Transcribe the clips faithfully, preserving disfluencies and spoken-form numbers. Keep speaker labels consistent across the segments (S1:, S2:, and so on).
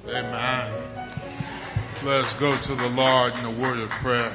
S1: Amen. Let's go to the Lord in a word of prayer.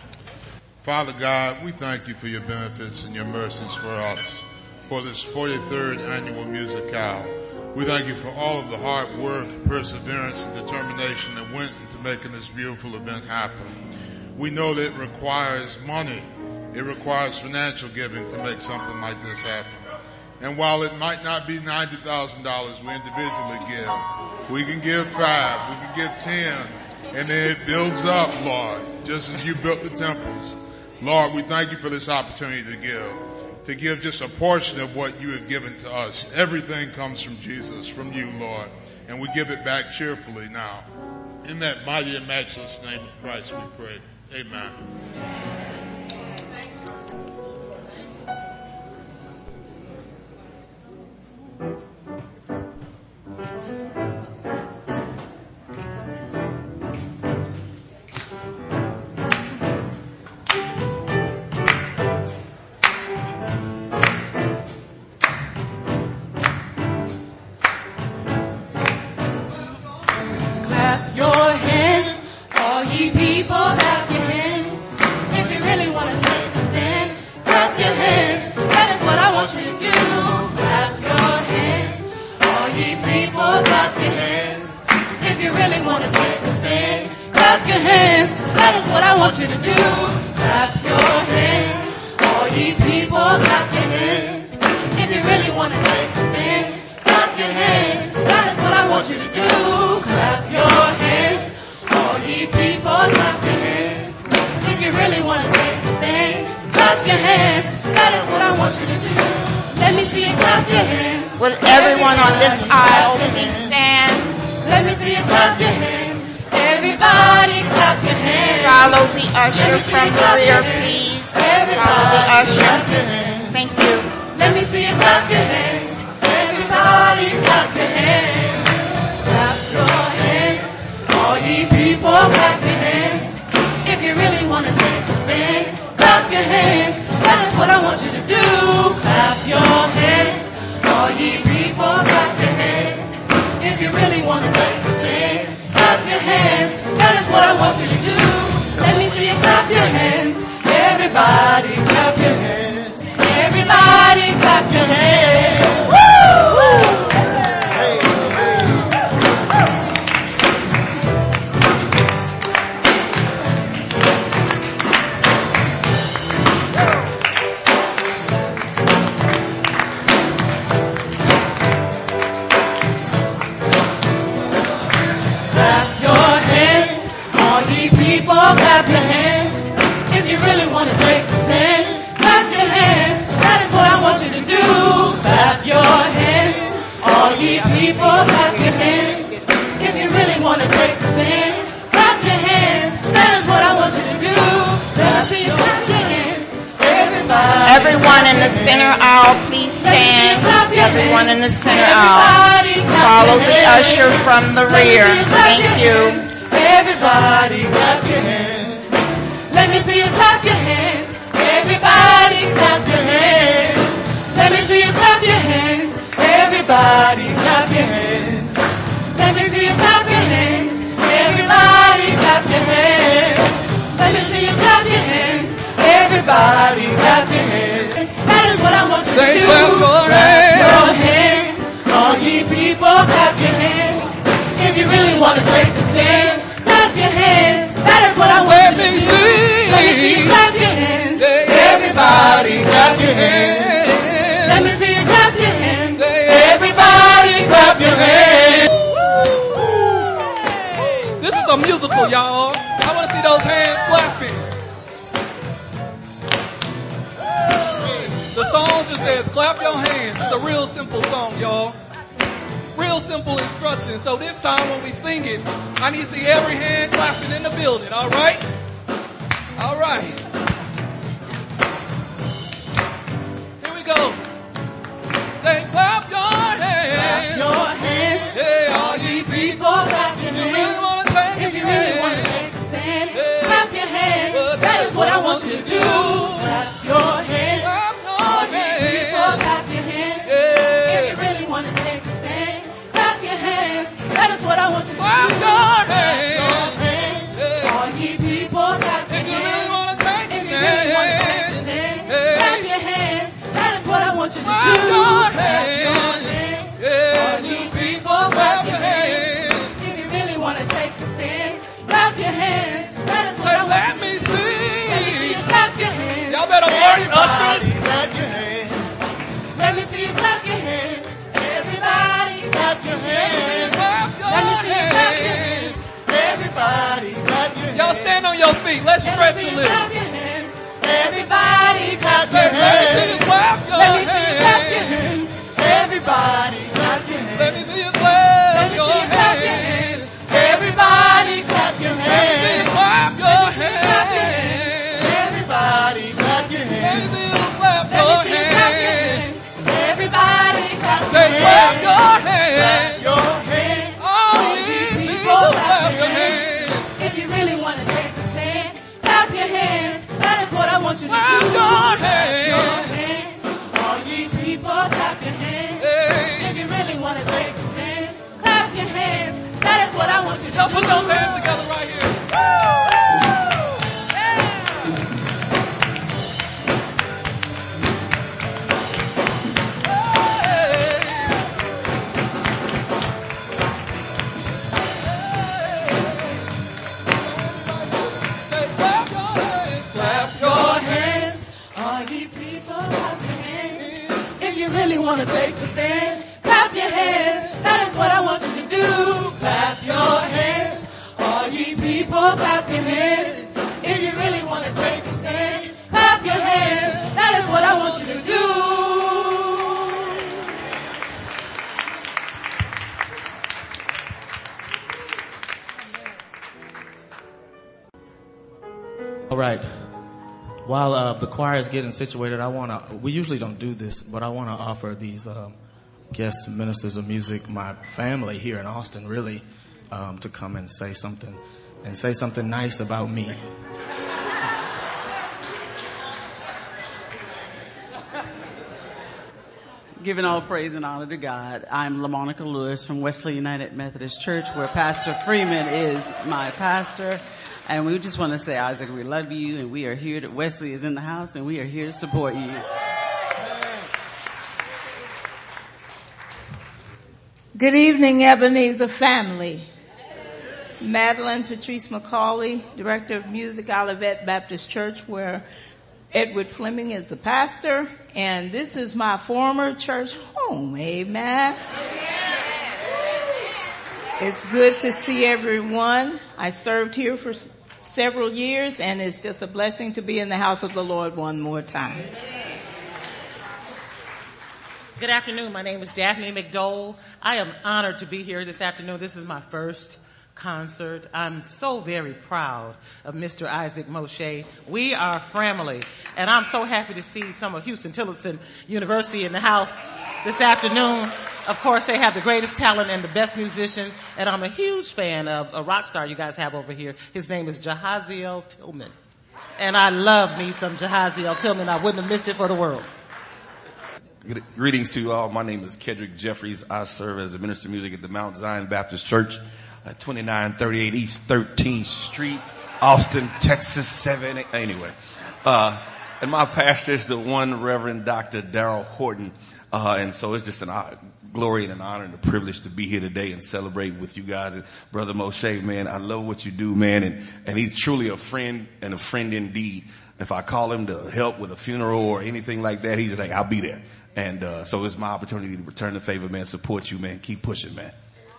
S1: Father God, we thank you for your benefits and your mercies for us for this forty-third annual Musicale. We thank you for all of the hard work, perseverance, and determination that went into making this beautiful event happen. We know that it requires money. It requires financial giving to make something like this happen. And while it might not be ninety thousand dollars we individually give, we can give five, we can give ten, and then it builds up, Lord, just as you built the temples. Lord, we thank you for this opportunity to give, to give just a portion of what you have given to us. Everything comes from Jesus, from you, Lord, and we give it back cheerfully now. In that mighty and matchless name of Christ we pray. Amen.
S2: What I want you to do. clap your hands. That is what I
S3: Let
S2: want
S3: me
S2: you to do.
S3: see.
S2: Let me see you clap your hands.
S3: Y'all better learn it,
S2: Everybody
S3: ushers.
S2: clap your hands. Let me see you clap your hands. Everybody clap your hands. Let me see you clap your hands. Everybody clap your hands.
S3: Y'all stand on your feet. Let's
S2: Let
S3: stretch
S2: me see
S3: a
S2: you
S3: little.
S2: clap your hands. Everybody clap your
S3: Let me see you
S2: hands.
S3: clap your
S2: Let me see you clap your
S3: hands.
S2: hands. Everybody clap your hands.
S3: Let me see you
S2: Let
S3: clap
S2: me see
S3: your
S2: you clap your
S3: hands.
S2: hands. Everybody clap your
S3: Let me see you
S2: hands.
S3: clap your
S2: Clap your hands.
S3: hands.
S2: Everybody clap your
S3: Let me
S2: hands.
S3: see you clap
S2: Let
S3: your
S2: me see you clap your
S3: hands.
S2: hands. Everybody clap your
S3: Say clap
S2: hands.
S3: your
S2: Clap
S3: hands.
S2: your hands.
S3: All ye people clap your hands.
S2: If you really want to take a stand, clap your hands. That is what I want you to
S3: Clap
S2: do.
S3: your
S2: Clap
S3: hands.
S2: your hands. All ye people, clap your hands.
S3: Hey.
S2: If you really want to take a stand, clap your hands. That is what I want you to
S3: Y'all
S2: do.
S3: put those hands together right here.
S2: Clap your hands. All ye people, clap your hands. If you really want to take a stand, clap your hands. That is what I want you to do. Clap your hands. All ye people, clap your hands. If you really want to take a stand, clap your hands. That is what I want you to do.
S4: All right. While uh, the choir is getting situated, I want to, we usually don't do this, but I want to offer these um, guest ministers of music, my family here in Austin, really, um, to come and say something, and say something nice about me.
S5: Giving all praise and honor to God. I'm LaMonica Lewis from Wesley United Methodist Church, where Pastor Freeman is my pastor. And we just want to say, Isaac, we love you, and we are here to, Wesley is in the house, and we are here to support you.
S6: Good evening, Ebenezer family. Madeline Patrice McCauley, Director of Music, Olivet Baptist Church, where Edward Fleming is the pastor, and this is my former church home. Amen. It's good to see everyone. I served here for several years, and it's just a blessing to be in the house of the Lord one more time.
S7: Good afternoon. My name is Daphne McDowell. I am honored to be here this afternoon. This is my first concert. I'm so very proud of Mister Isaac Moshe. We are family, and I'm so happy to see some of Houston-Tillotson University in the house this afternoon. Of course, they have the greatest talent and the best musician, and I'm a huge fan of a rock star you guys have over here. His name is Jahaziel Tillman, and I love me some Jahaziel Tillman. I wouldn't have missed it for the world.
S8: Greetings to you all. My name is Kedrick Jeffries. I serve as the minister of music at the Mount Zion Baptist Church at twenty-nine thirty-eight East thirteenth Street, Austin, Texas, seven. Anyway, uh, and my pastor is the one Reverend Doctor Darrell Horton. Uh, and so it's just an uh, glory and an honor and a privilege to be here today and celebrate with you guys. And Brother Moshe, man, I love what you do, man. And, and he's truly a friend and a friend indeed. If I call him to help with a funeral or anything like that, he's like, I'll be there. And, uh, so it's my opportunity to return the favor, man, support you, man. Keep pushing, man.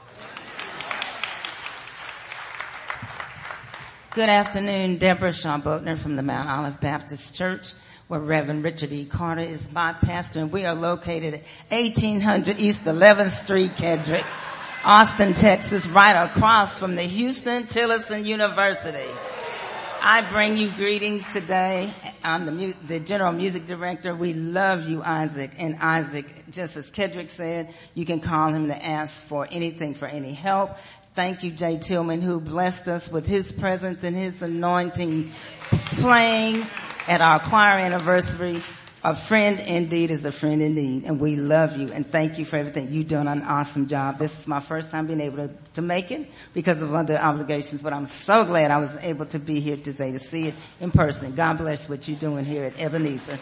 S9: Good afternoon, Deborah Shaw Boatner from the Mount Olive Baptist Church, where Reverend Richard E. Carter is my pastor, and we are located at eighteen hundred East eleventh Street, Kedrick, Austin, Texas, right across from the Houston-Tillotson University. I bring you greetings today. I'm the, mu- the General Music Director. We love you, Isaac. And Isaac, just as Kedrick said, you can call him to ask for anything, for any help. Thank you, Jay Tillman, who blessed us with his presence and his anointing playing at our choir anniversary. A friend indeed is a friend indeed, and we love you, and thank you for everything. You're doing an awesome job. This is my first time being able to, to make it because of other obligations, but I'm so glad I was able to be here today to see it in person. God bless what you're doing here at Ebenezer.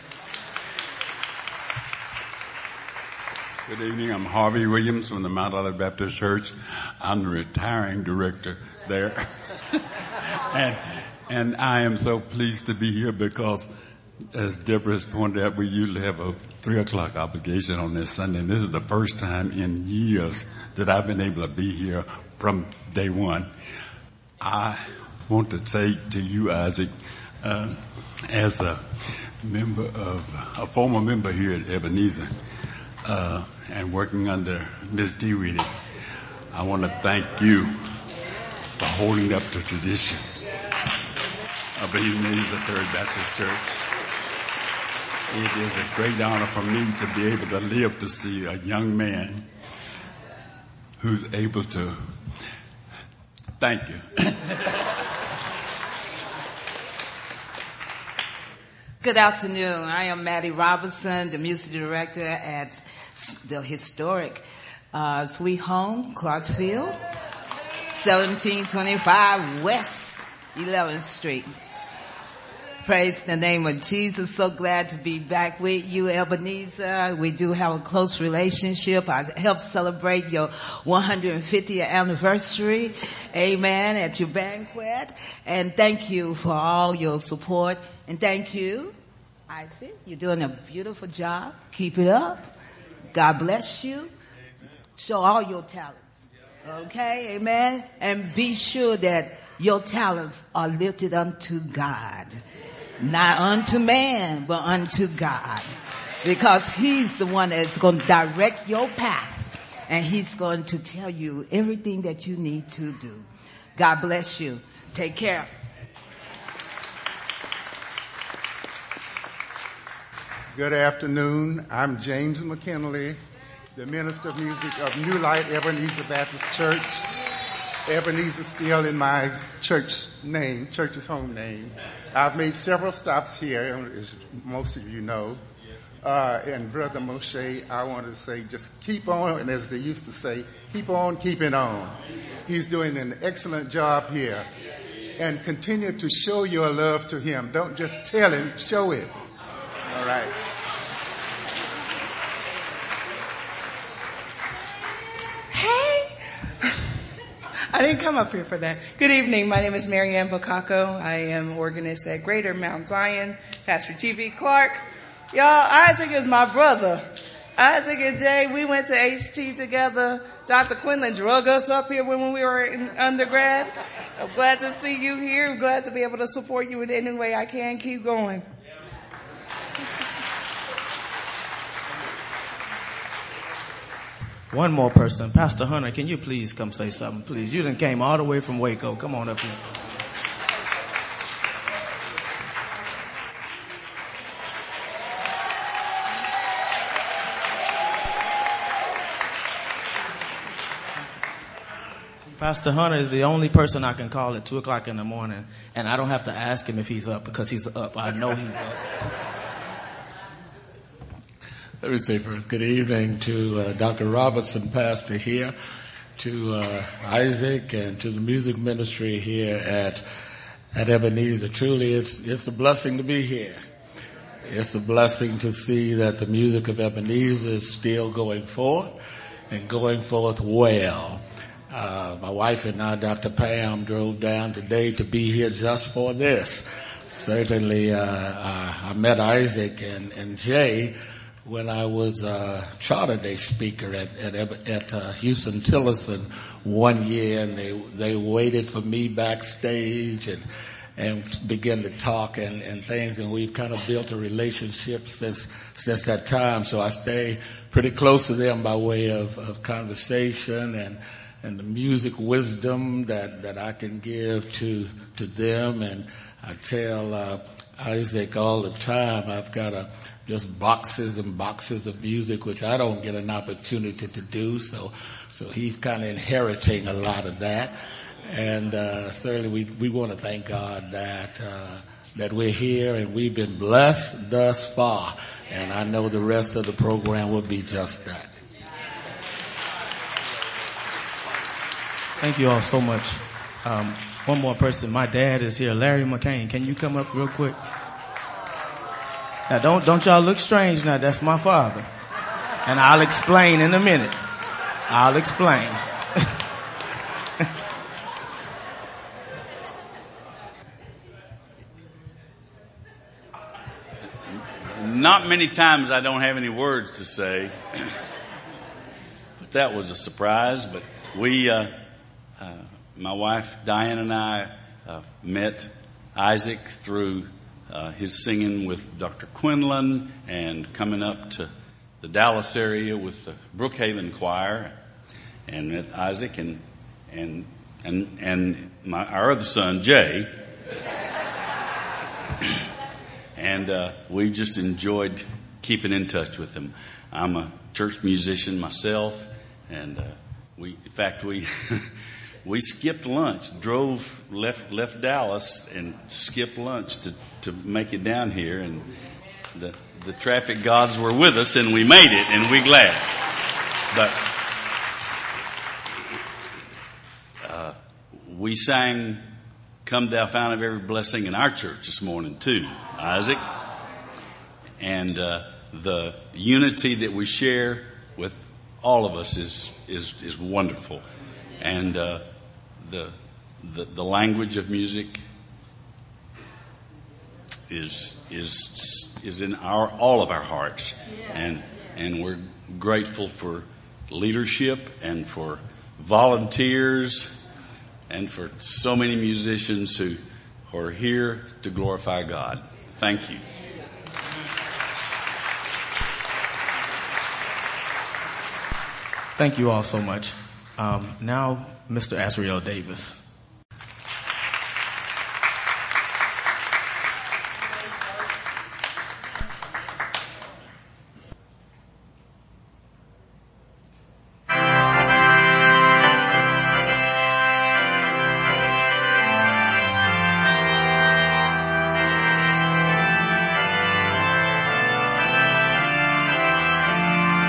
S10: Good evening. I'm Harvey Williams from the Mount Olive Baptist Church. I'm the retiring director there. and, and I am so pleased to be here because, as Deborah has pointed out, we usually have a three o'clock obligation on this Sunday, and this is the first time in years that I've been able to be here from day one. I want to say to you, Isaac, uh, as a member of, a former member here at Ebenezer, uh, and working under Miz DeWeedy, I want to thank you for holding up the tradition of Ebenezer Third Baptist Church. It is a great honor for me to be able to live to see a young man who's able to, thank you.
S11: Good afternoon. I am Maddie Robinson, the music director at the historic uh, Sweet Home, Clarksville, seventeen twenty-five West eleventh Street. Praise the name of Jesus. So glad to be back with you, Ebenezer. We do have a close relationship. I helped celebrate your one hundred fiftieth anniversary. Amen. At your banquet. And thank you for all your support. And thank you, Isaac. You're doing a beautiful job. Keep it up. God bless you. Show all your talents. Okay. Amen. And be sure that your talents are lifted unto God. Not unto man, but unto God. Because He's the one that's going to direct your path. And He's going to tell you everything that you need to do. God bless you. Take care.
S12: Good afternoon. I'm James McKinley, the minister of music of New Light Ebenezer Baptist Church. Ebenezer still in my church name, church's home name. I've made several stops here, as most of you know. Uh, and Brother Moshe, I want to say just keep on, and as they used to say, keep on keeping on. He's doing an excellent job here. And continue to show your love to him. Don't just tell him, show it. All right.
S13: I didn't come up here for that. Good evening. My name is Mary Ann Bocacco. I am organist at Greater Mount Zion. Pastor T V Clark. Y'all, Isaac is my brother. Isaac and Jay, we went to H T together. Doctor Quinlan drug us up here when we were in undergrad. I'm glad to see you here. I'm glad to be able to support you in any way I can. Keep going.
S4: One more person. Pastor Hunter, can you please come say something, please? You done came all the way from Waco. Come on up here. Pastor Hunter is the only person I can call at two o'clock in the morning, and I don't have to ask him if he's up because he's up. I know he's up.
S14: Let me say first, good evening to uh, Doctor Robertson, pastor here, to uh, Isaac, and to the music ministry here at at Ebenezer. Truly, it's it's a blessing to be here. It's a blessing to see that the music of Ebenezer is still going forth and going forth well. Uh, my wife and I, Doctor Pam, drove down today to be here just for this. Certainly, uh, I, I met Isaac and, and Jay when I was a Charter Day speaker at at, at uh, Houston Tillerson one year, and they they waited for me backstage and and began to talk and, and things, and we've kind of built a relationship since since that time. So I stay pretty close to them by way of, of conversation and and the music wisdom that that I can give to to them. And I tell uh, Isaac all the time, I've got a just boxes and boxes of music, which I don't get an opportunity to do. So, so he's kind of inheriting a lot of that. And, uh, certainly we, we want to thank God that, uh, that we're here and we've been blessed thus far. And I know the rest of the program will be just that.
S4: Thank you all so much. Um, one more person. My dad is here. Larry McCain. Can you come up real quick? Now don't, don't y'all look strange now. That's my father. And I'll explain in a minute. I'll explain.
S15: not many times I don't have any words to say. But that was a surprise. But we, uh, uh, my wife Diane and I uh, met Isaac through uh, his singing with Doctor Quinlan and coming up to the Dallas area with the Brookhaven Choir, and met Isaac and and and and my our other son Jay, and uh, we just enjoyed keeping in touch with him. I'm a church musician myself, and uh, we in fact we we skipped lunch, drove left left Dallas and skipped lunch to to make it down here, and the the traffic gods were with us, and we made it, and we're glad. But uh, we sang "Come Thou Fount of Every Blessing" in our church this morning too, Isaac. And uh, the unity that we share with all of us is is is wonderful, and uh, the the the language of music is is is in our all of our hearts, and and we're grateful for leadership and for volunteers and for so many musicians who are here to glorify God. Thank you.
S4: Thank you all so much. Um, now, Mister Asriel Davis.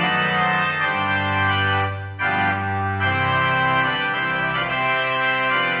S2: Thank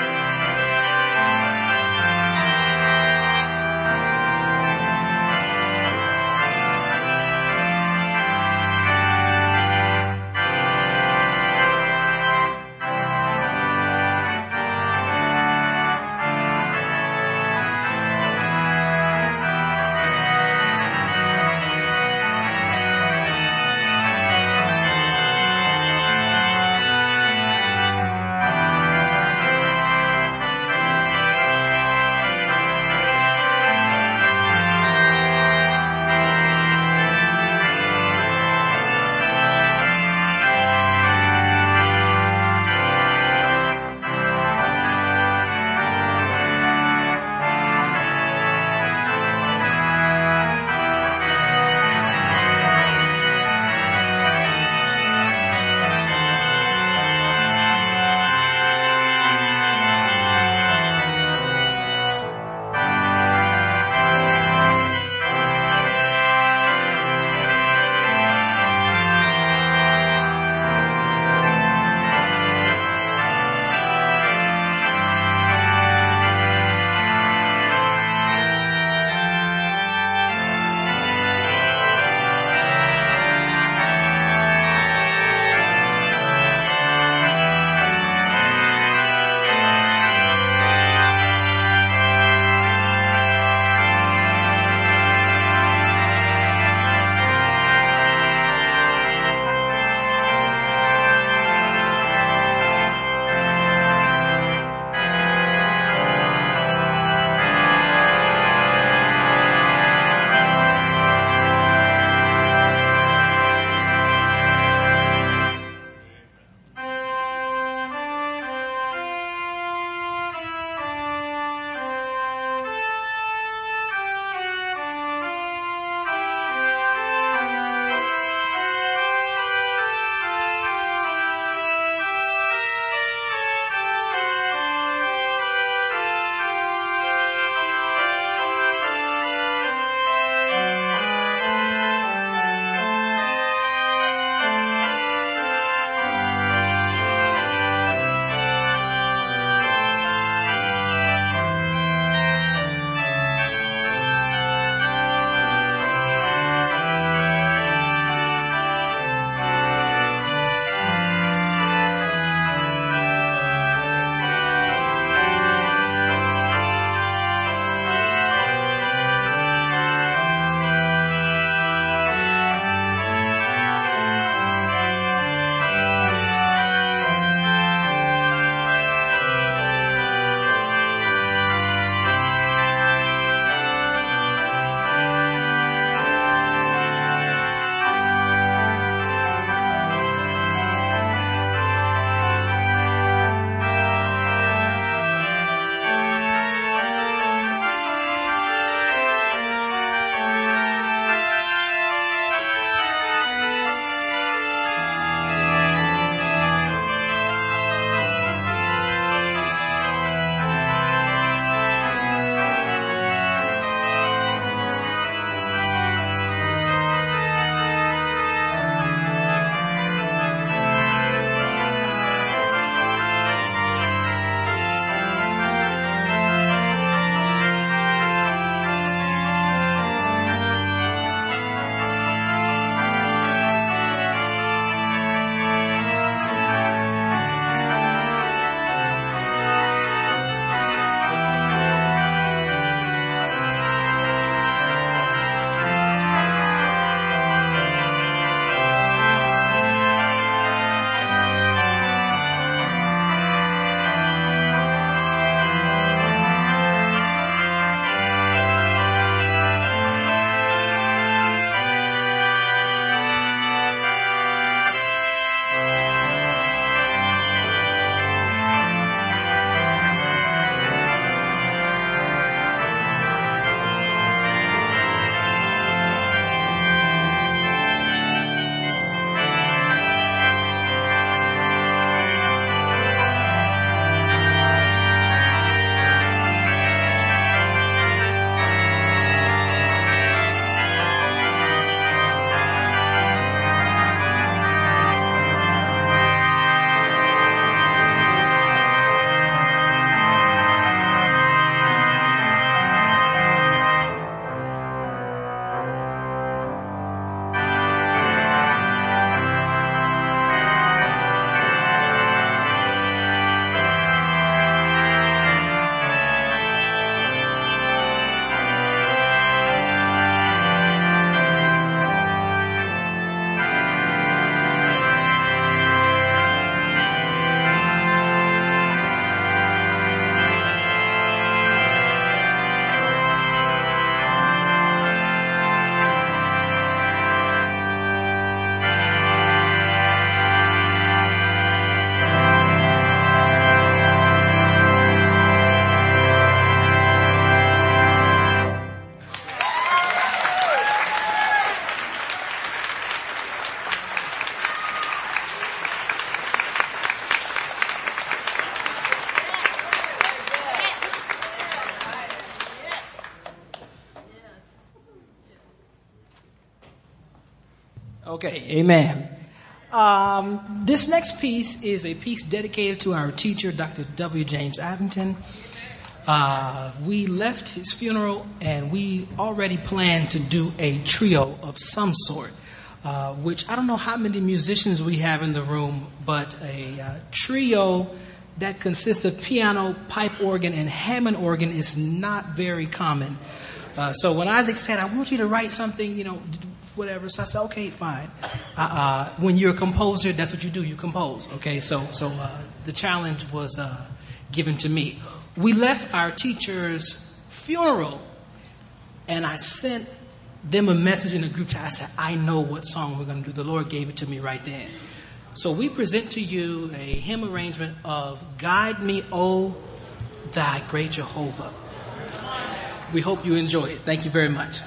S16: Okay, amen. Um, this next piece is a piece dedicated to our teacher, Doctor W. James Abington. Uh, we left his funeral and we already planned to do a trio of some sort, uh, which I don't know how many musicians we have in the room, but a uh, trio that consists of piano, pipe organ, and Hammond organ is not very common. Uh, so when Isaac said, I want you to write something, you know, whatever. So I said, okay, fine. Uh, uh, when you're a composer, that's what you do. You compose. Okay. So, so, uh, the challenge was, uh, given to me. We left our teacher's funeral and I sent them a message in the group chat. I said, I know what song we're going to do. The Lord gave it to me right then. So we present to you a hymn arrangement of Guide Me, O Thy Great Jehovah. We hope you enjoy it. Thank you very much.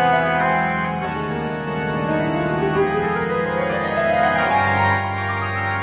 S2: Thank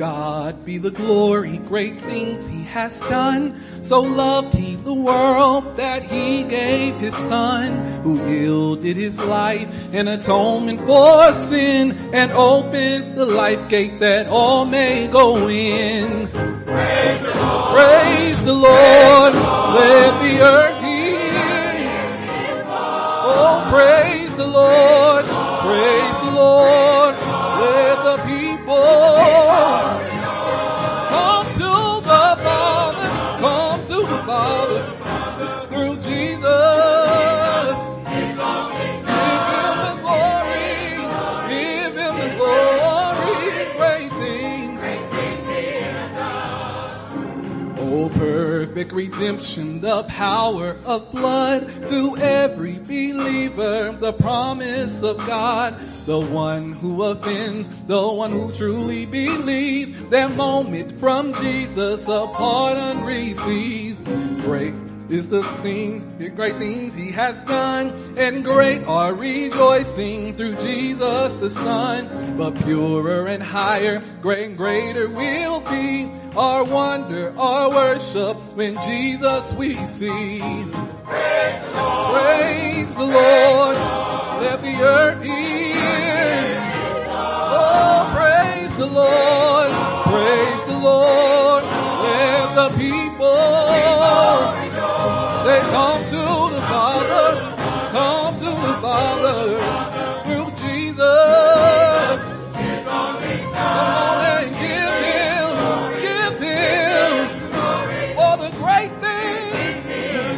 S3: God be the glory, great things he has done. So loved he the world that he gave his son, who yielded his life in atonement for sin and opened the life gate that all may go in. Praise the Lord. Praise the Lord. Let the earth hear. Oh, praise the Lord. Praise the Lord. Let the people come to the Father, come to the Father through Jesus. Give him the glory, give him the glory, great things. Oh, perfect redemption, the power of blood to every believer, the promise of God, the one who offends, the one who truly believes, that moment from Jesus a pardon receives. Great is the things, the great things he has done, and great are rejoicing through Jesus the Son. But purer and higher, great and greater will be our wonder, our worship when Jesus we see. Praise the Lord, praise the Lord, let the earth hear. Oh, praise the Lord, praise the Lord, let the people, they come to the Father, come to the Father through Jesus. Come on and give him, give him all the great things.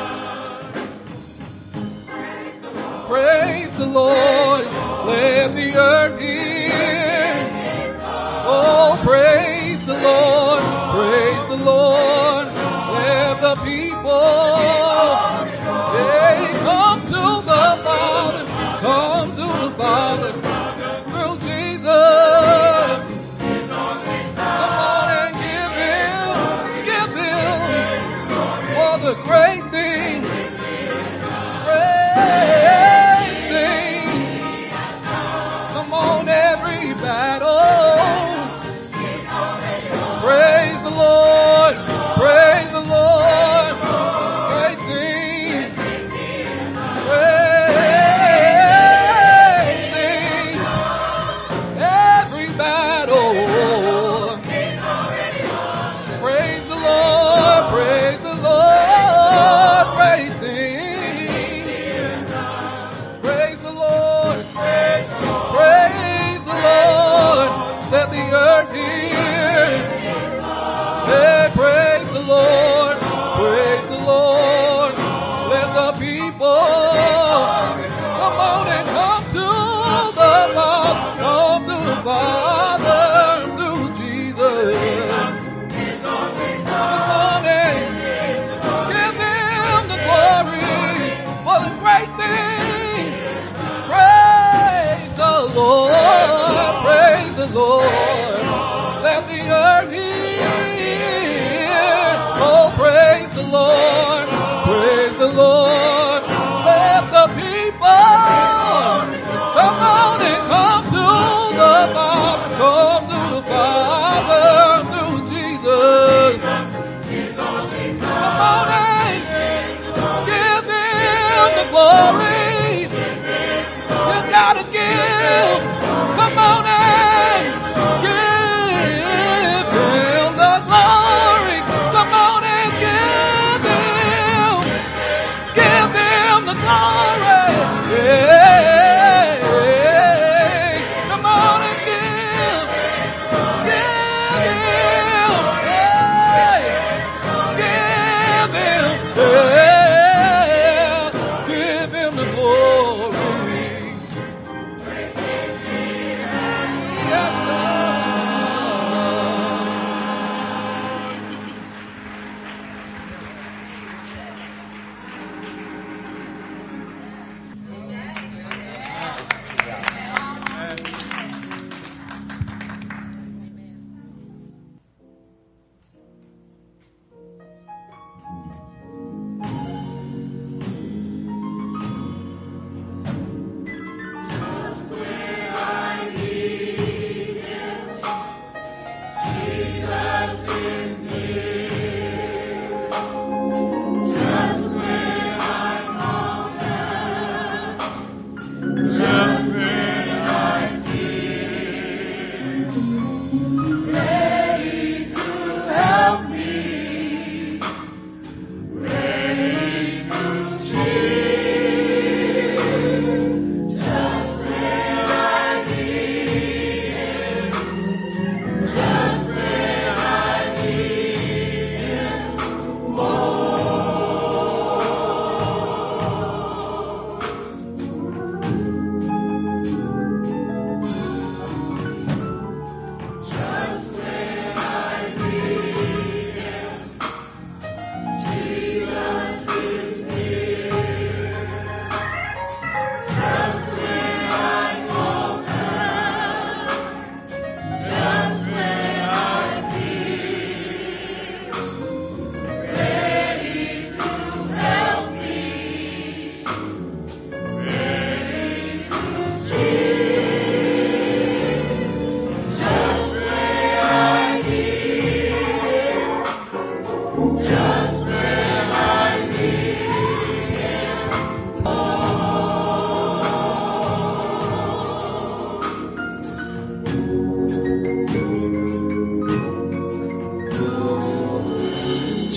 S3: Praise the Lord, let the earth hear. Oh, praise the Lord, praise the Lord, let the people, they come to the Father, come to the Father through Jesus. Come on and give him, give him all the great things, great things. Come on, every battle. Praise the Lord, praise the Lord, great things, great things, every battle. Praise the Lord, praise the Lord, great things. Praise the Lord, praise the Lord, let the earth hear. Hey, praise the Lord, praise the Lord, let the people come on and come to the Father, come to the Father through Jesus. Come on and give him the glory for the great things. Praise the Lord, praise the Lord, let the earth hear. Oh, praise the Lord, praise the Lord, let the people come on and come to the Father, come to the Father through Jesus. Come on and give him the glory. You gotta give. Come on and give him.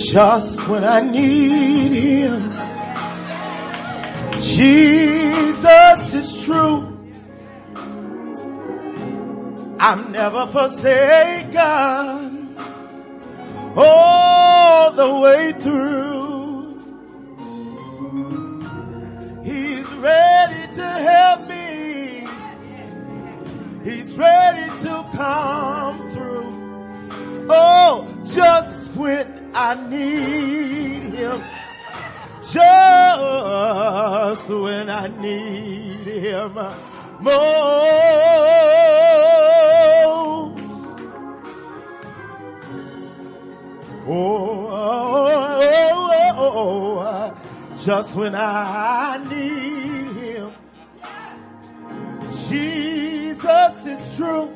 S17: just when I need him. Jesus is true. I'm never forsaken all the way through. He's ready to help me. He's ready to come through. Oh, just when I need him. Just when I need him most. Oh, oh, oh, oh, just when I need him. Jesus is true.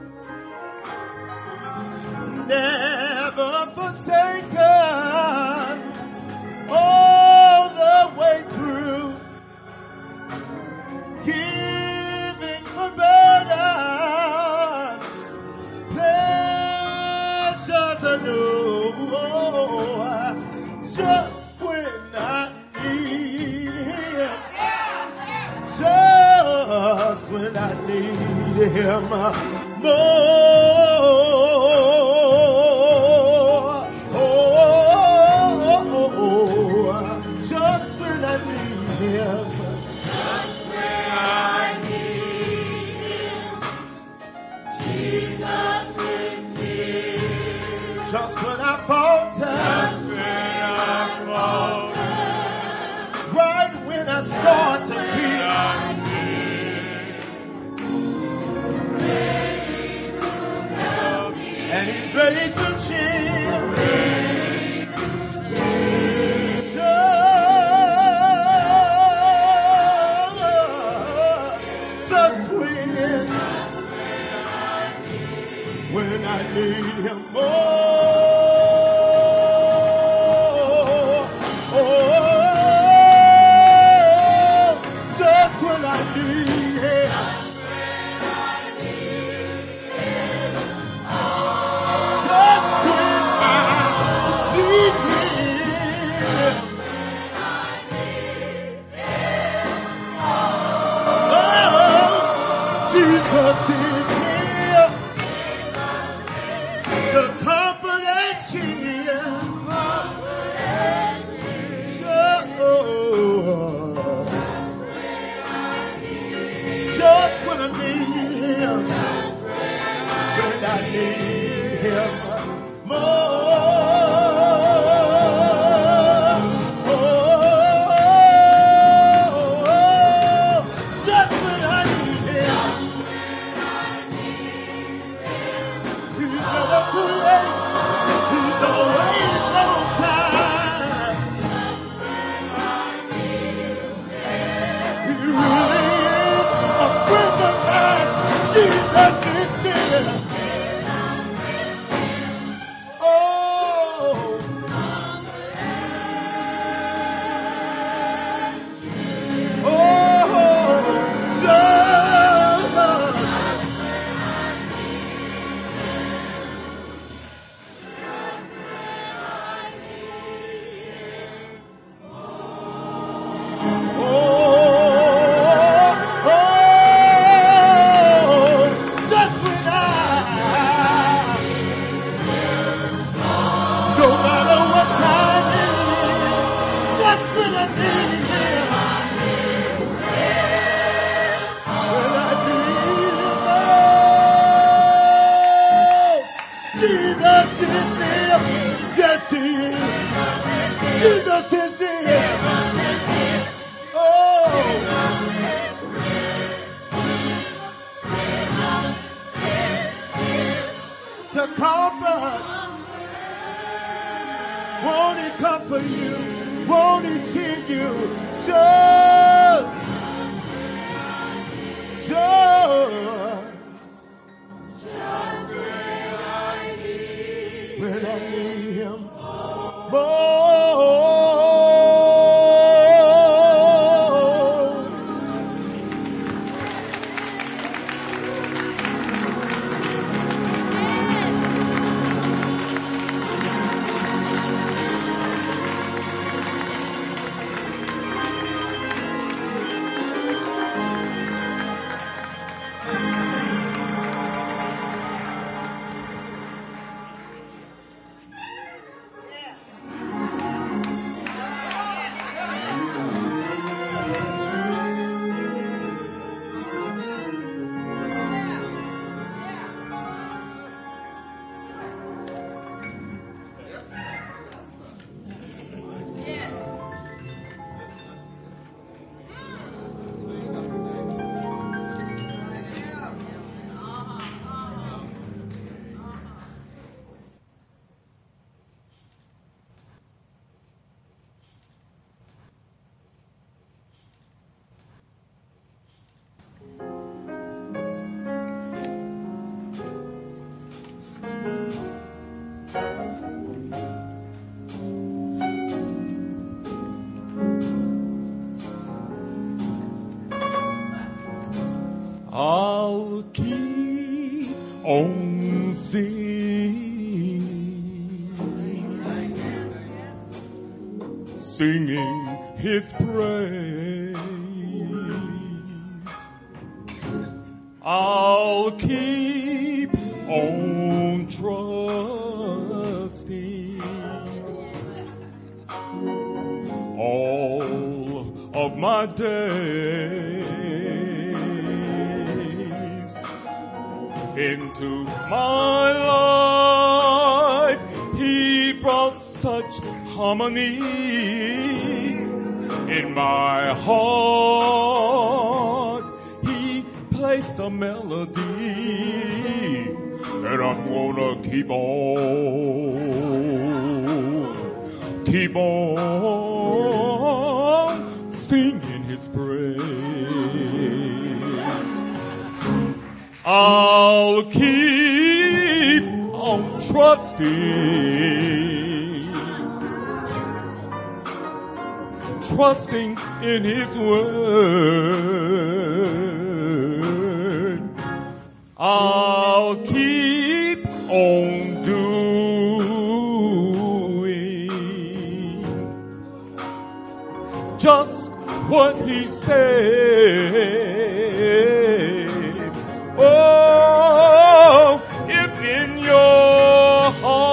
S17: Never forsaken. All the way through. Giving for burdens. Pleasures anew. Just when I need him. Just when I need him more. Just when I need him. Jesus is near. Just when I falter. Just when I falter. Right when I start to feel. And he's ready to chill. Ready to chill. Just when, when I need him more. Oh, just when I need him. Jesus is here to comfort and cheer. Just when I need him, when I need him more. on singing, singing his praise. I'll keep on trusting all of my days. Into my life he brought such harmony. In my heart he placed a melody, and I'm gonna keep on, keep on singing his praise. I'll keep on trusting, trusting in his word. I'll keep on doing just what he said. Oh, if in your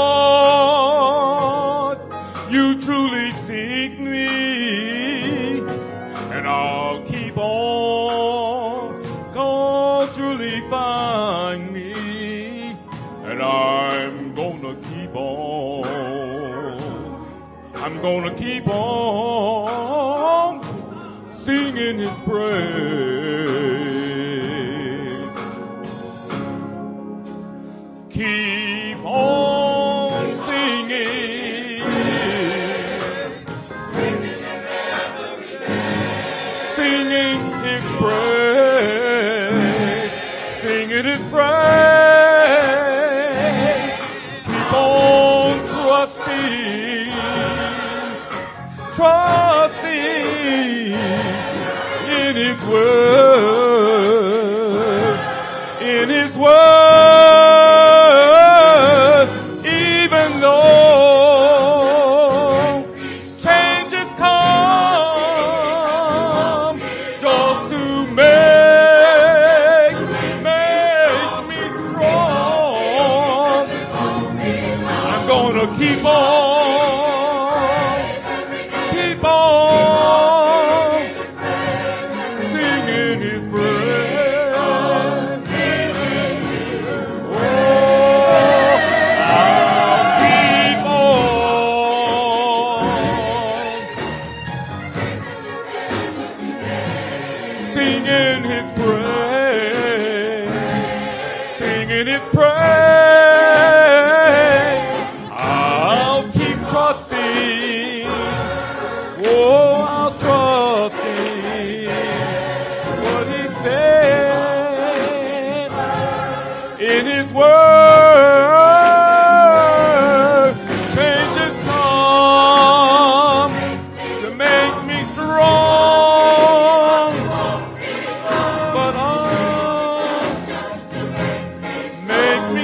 S17: heart you truly seek me, and I'll keep on, gonna truly find me, and I'm gonna keep on, I'm gonna keep on singing his praise. Keep on singing, singing his praise, singing his praise. Keep on trusting, trusting in his word, in his word. Keep on, keep on singing his praise. Oh, I'll keep on singing his praise, singing his praise. Word changes come to make me strong, but oh, make me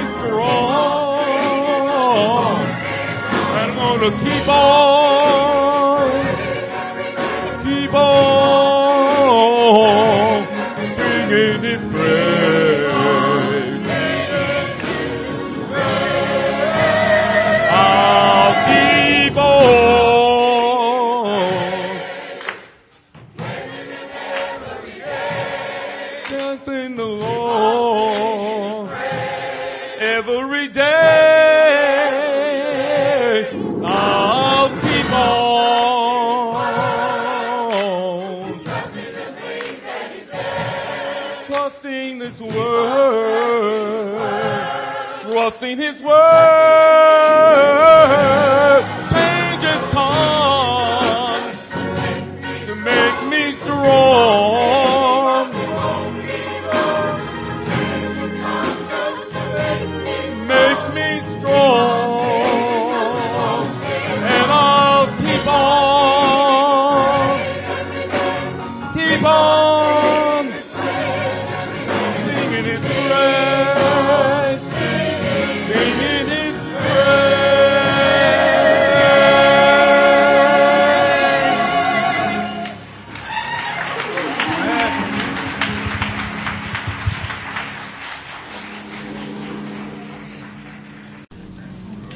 S17: strong. I'm gonna keep on, keep on singing his praise. In the Lord every day, I'll keep on trusting this word, trusting his word. Changes come to make me strong. Keep on singing his praise.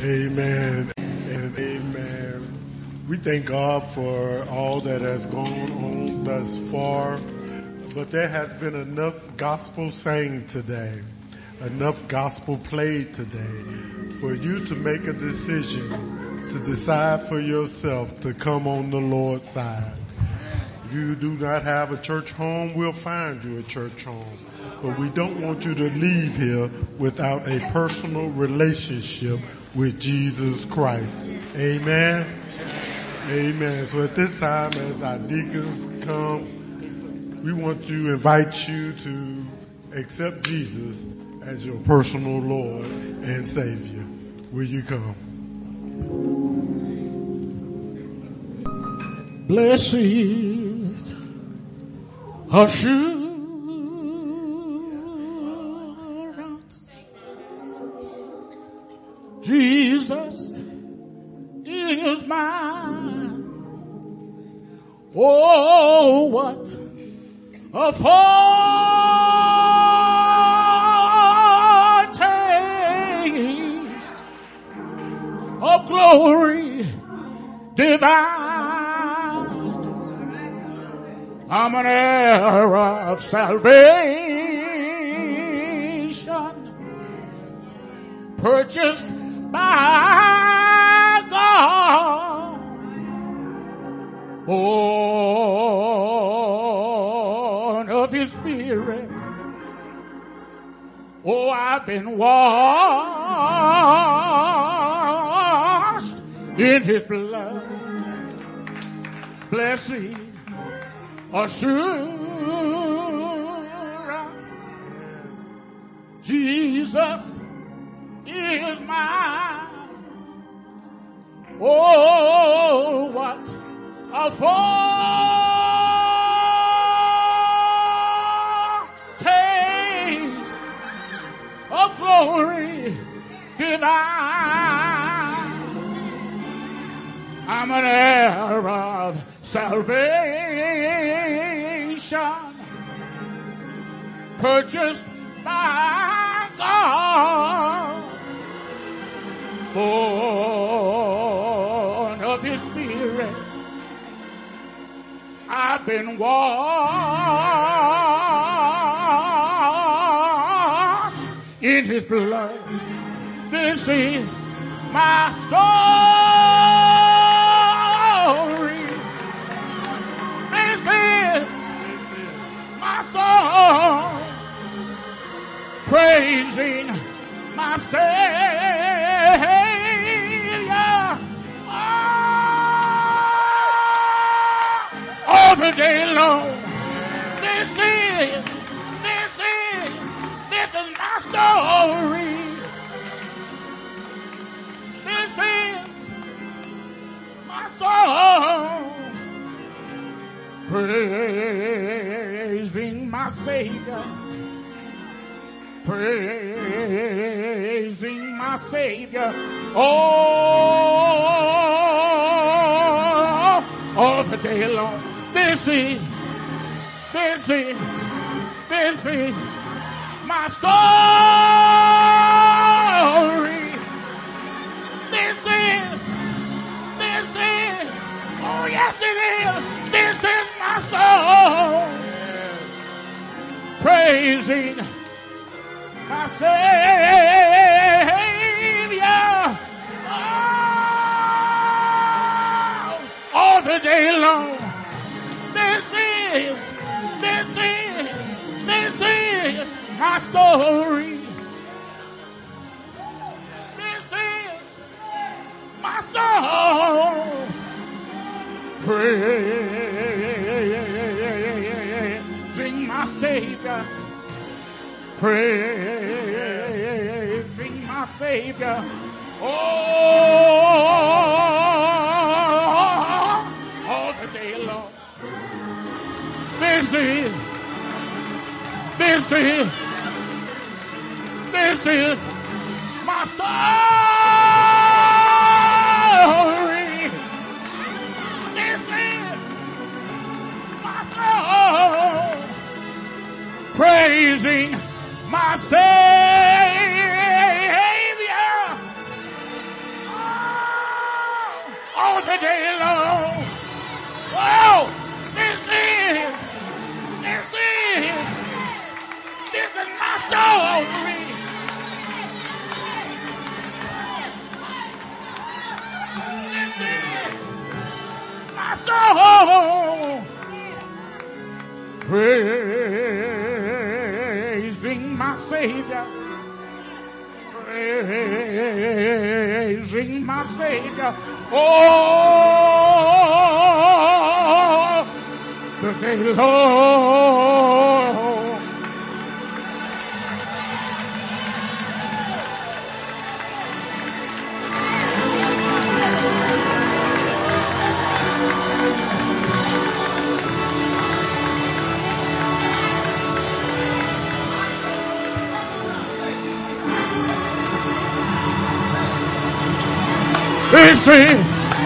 S18: Amen and amen. We thank God for all that has gone on thus far, but there has been enough gospel sang today, enough gospel played today for you to make a decision to decide for yourself to come on the Lord's side. If you do not have a church home, we'll find you a church home. But we don't want you to leave here without a personal relationship with Jesus Christ. Amen. Amen. So at this time, as our deacons come, we want to invite you to accept Jesus as your personal Lord and Savior. Will you come?
S14: Blessed assurance, Jesus is mine. Oh, what a foretaste of glory divine. I'm an heir of salvation, purchased by God, born of His Spirit. Oh, I've been washed in His blood. Blessed assurance, Jesus is mine. Oh, what a foretaste of glory divine. I'm an heir of salvation, purchased by God, born of His Spirit. I've been washed in His blood. This is my story. This is my song, praising my Savior all the day long. This is, this is, this is my story. This is my song, praising my Savior, praising my Savior, all, all the day long. This is, this is, this is my story. This is, this is, oh yes it is, this is my song, praising my Savior oh, all the day long. This is, this is, this is my story. This is my song, praising my Savior, praising my Savior, oh, all the day long. This is, this is, this is my story. This is my song, praising my Savior
S19: praising my Savior, praising my Savior, all the day long. This is,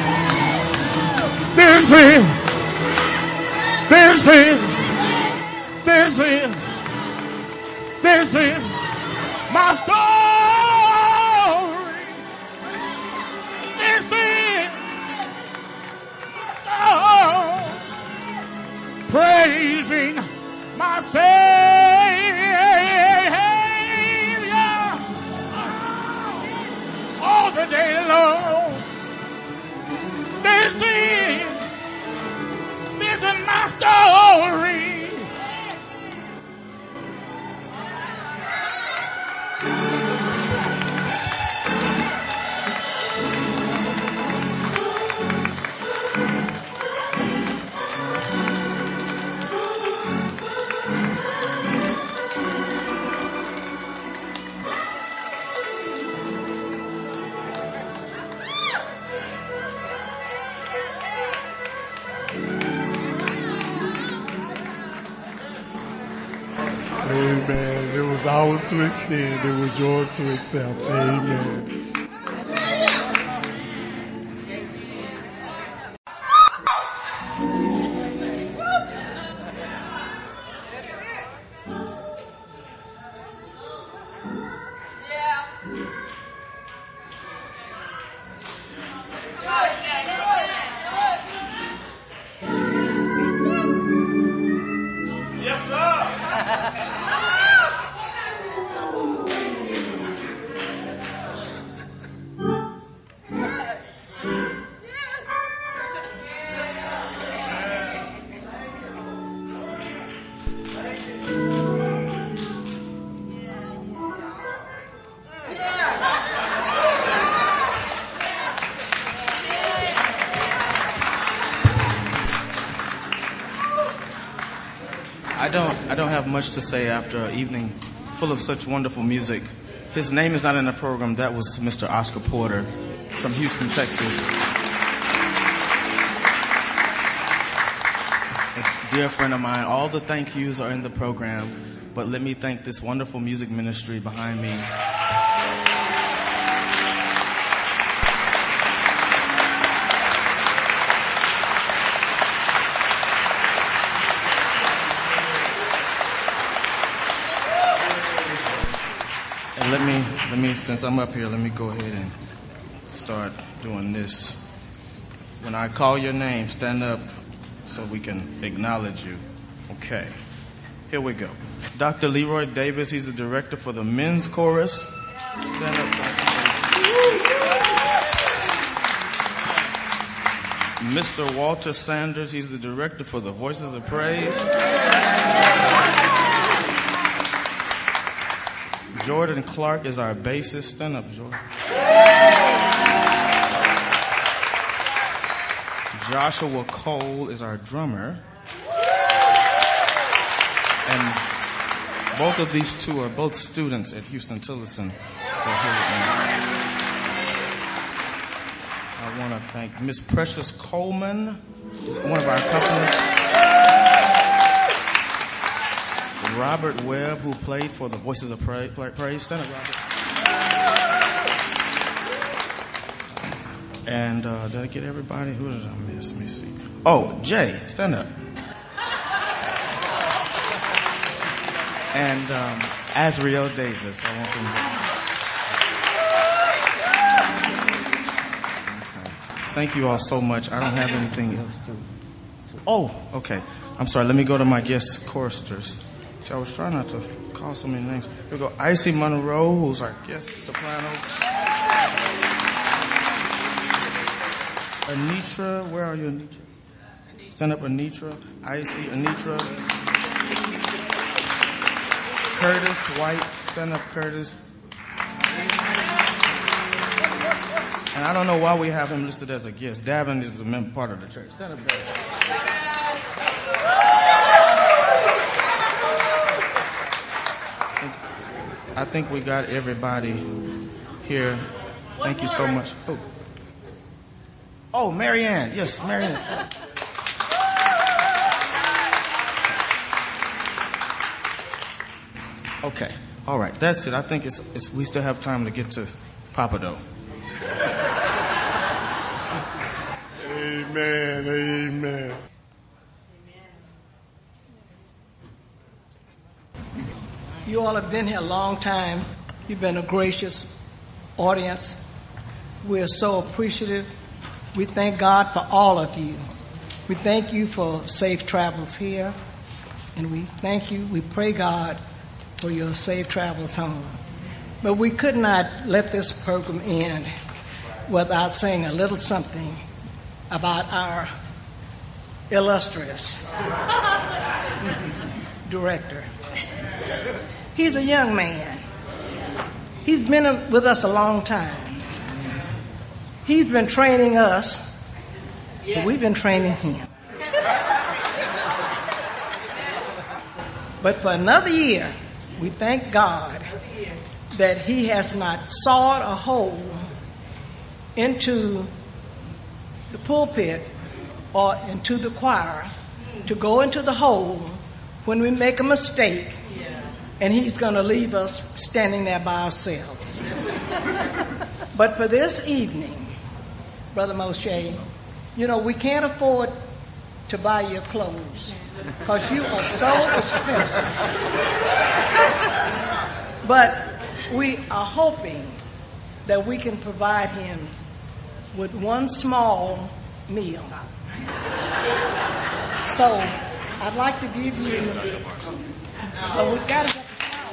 S19: this is, this is, this is, this is my story. This is my story. Praising my Savior all the day long. This is, this is my story. Amen. It was ours to extend. It was yours to accept. Amen.
S4: I don't, I don't have much to say after an evening full of such wonderful music. His name is not in the program. That was Mister Oscar Porter from Houston, Texas. A dear friend of mine. All the thank yous are in the program, but let me thank this wonderful music ministry behind me. Let me, let me, since I'm up here, let me go ahead and start doing this. When I call your name, stand up so we can acknowledge you. Okay. Here we go. Doctor Leroy Davis, he's the director for the men's chorus. Stand up. Mister Walter Sanders, he's the director for the Voices of Praise. Jordan Clark is our bassist. Stand up, Jordan. Joshua Cole is our drummer. And both of these two are both students at Houston Tillotson. I want to thank Miss Precious Coleman, one of our accompanist. Robert Webb, who played for the Voices of Praise. Praise. Stand up, Robert. And uh, did I get everybody? Who did I miss? Let me see. Oh, Jay, stand up. And um, Azriel Davis. I want them to... Okay. Thank you all so much. I don't have anything else to... Oh, okay. I'm sorry. Let me go to my guest choristers. See, I was trying not to call so many names. Here we go. Icy Monroe, who's our guest soprano. Anitra, where are you, Anitra? Stand up, Anitra. Icy, Anitra. Curtis White, stand up, Curtis. And I don't know why we have him listed as a guest. Davin is a member part of the church. Stand up, Davin. I think we got everybody here. Thank you so much. Oh, oh Marianne. Yes, Marianne. Okay. All right. That's it. I think it's, it's we still have time to get to Papa Doe.
S18: Amen. Amen.
S20: You all have been here a long time. You've been a gracious audience. We're so appreciative. We thank God for all of you. We thank you for safe travels here. And we thank you, we pray God for your safe travels home. But we could not let this program end without saying a little something about our illustrious director. He's a young man. He's been with us a long time. He's been training us, but we've been training him. But for another year, we thank God that he has not sawed a hole into the pulpit or into the choir to go into the hole when we make a mistake, and he's going to leave us standing there by ourselves. But for this evening, Brother Moshe, you know, we can't afford to buy your clothes because you are so expensive. But we are hoping that we can provide him with one small meal. So I'd like to give you, but we've got to.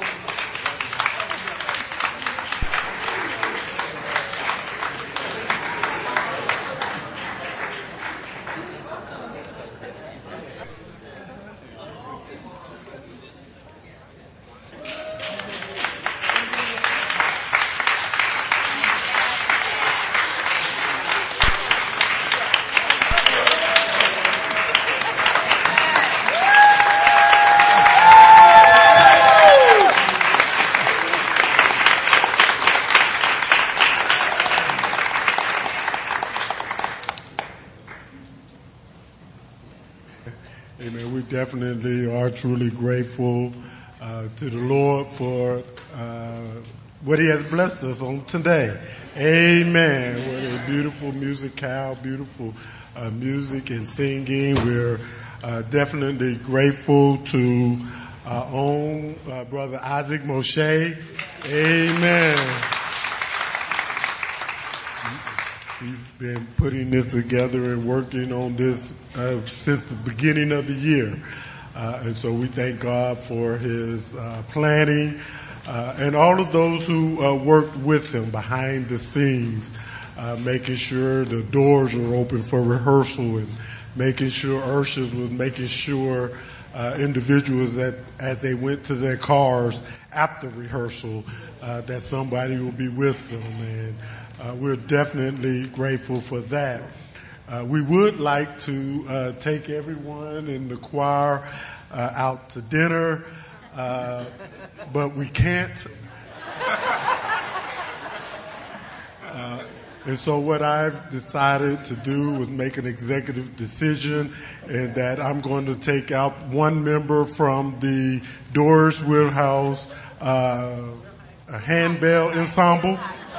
S18: Definitely are truly grateful uh, to the Lord for uh, what he has blessed us on today. Amen. What a beautiful musicale, beautiful uh, music and singing. We're uh, definitely grateful to our own uh, brother Isaac Moshe. Amen. He's been putting this together and working on this uh, since the beginning of the year. Uh, and so we thank God for his uh, planning uh, and all of those who uh, worked with him behind the scenes, uh, making sure the doors are open for rehearsal and making sure ushers was making sure uh, individuals that as they went to their cars after rehearsal uh, that somebody will be with them. And Uh, we're definitely grateful for that. Uh, we would like to uh, take everyone in the choir uh, out to dinner, uh, but we can't. Uh, and so what I've decided to do was make an executive decision, and that I'm going to take out one member from the Doris Woodhouse uh, handbell ensemble.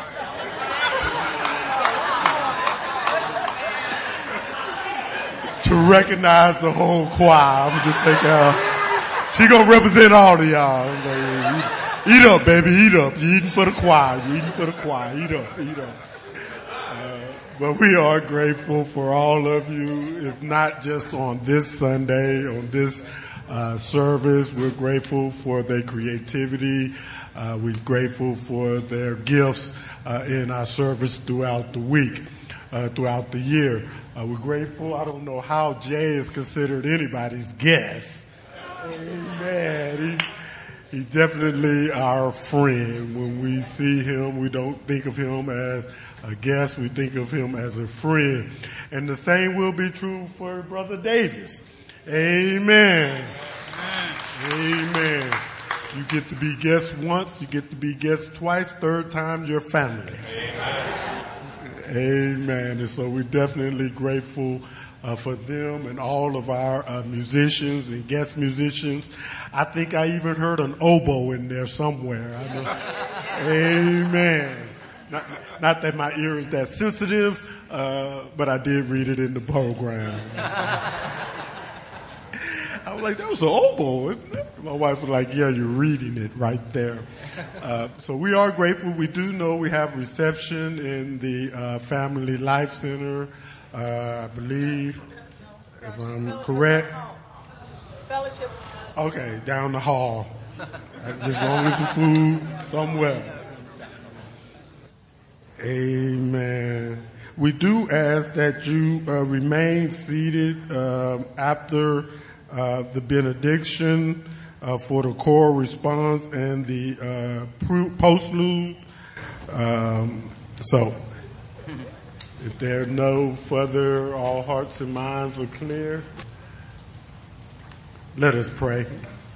S18: To recognize the whole choir. I'm gonna just take out. She gonna represent all of y'all. Like, eat, eat up, baby, eat up. You eating for the choir. You eating for the choir. Eat up, eat up. Uh, but we are grateful for all of you. It's not just on this Sunday, on this uh, service. We're grateful for their creativity. Uh, we're grateful for their gifts uh, in our service throughout the week, uh, throughout the year. Uh, we're grateful. I don't know how Jay is considered anybody's guest, Amen. He's, he's definitely our friend. When we see him, we don't think of him as a guest. We think of him as a friend. And the same will be true for Brother Davis. Amen. Amen. You get to be guest once, you get to be guest twice, third time, your family. Amen. Amen. And so we're definitely grateful uh, for them and all of our uh, musicians and guest musicians. I think I even heard an oboe in there somewhere. I know. Amen. Not, not that my ear is that sensitive, uh, but I did read it in the program. I was like, that was an oboe, isn't it? My wife was like, yeah, you're reading it right there. Uh, so we are grateful. We do know we have reception in the uh, Family Life Center, uh, I believe, if I'm correct.
S20: Fellowship.
S18: Okay, down the hall. As long as the food somewhere. Amen. We do ask that you uh, remain seated um, after uh, the benediction uh, for the choral response and the uh, postlude. Um, so, if there are no further, all hearts and minds are clear. Let us pray.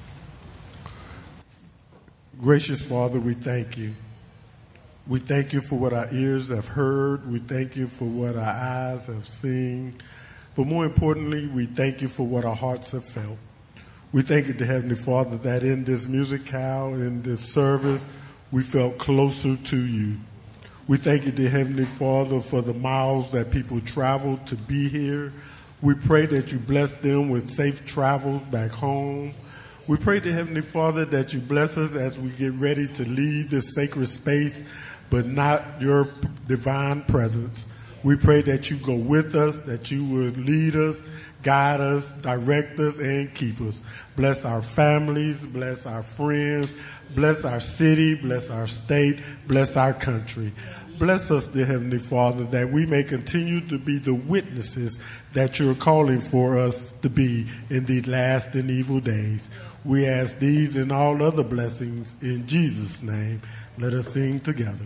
S18: Gracious Father, we thank you. We thank you for what our ears have heard. We thank you for what our eyes have seen. But more importantly, we thank you for what our hearts have felt. We thank you, to Heavenly Father, that in this musicale, in this service, we felt closer to you. We thank you, dear Heavenly Father, for the miles that people traveled to be here. We pray that you bless them with safe travels back home. We pray, dear Heavenly Father, that you bless us as we get ready to leave this sacred space, but not your divine presence. We pray that you go with us, that you would lead us, guide us, direct us, and keep us. Bless our families, bless our friends, bless our city, bless our state, bless our country. Bless us, dear Heavenly Father, that we may continue to be the witnesses that you're calling for us to be in these last and evil days. We ask these and all other blessings in Jesus' name. Let us sing together.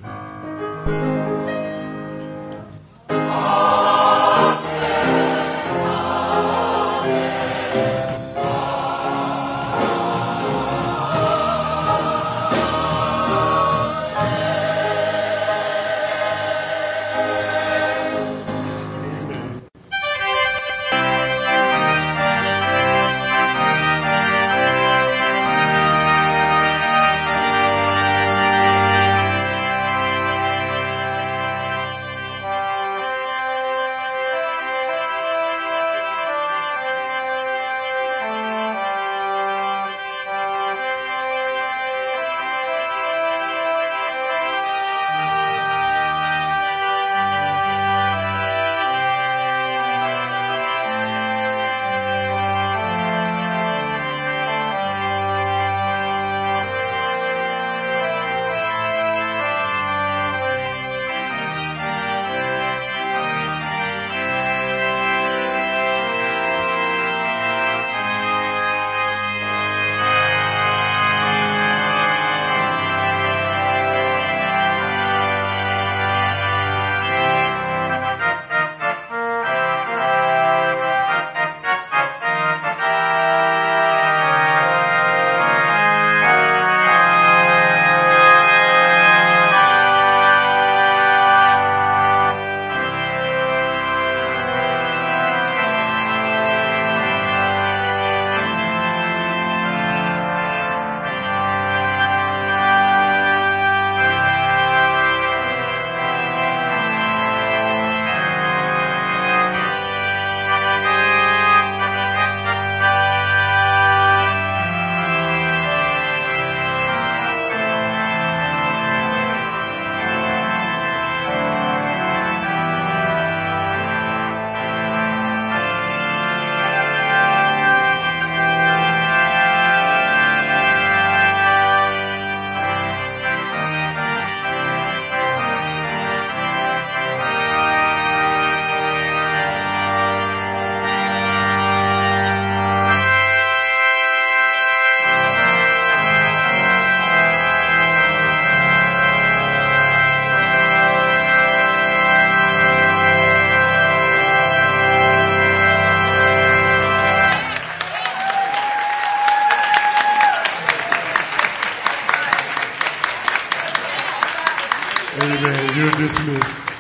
S18: Amen. You're dismissed.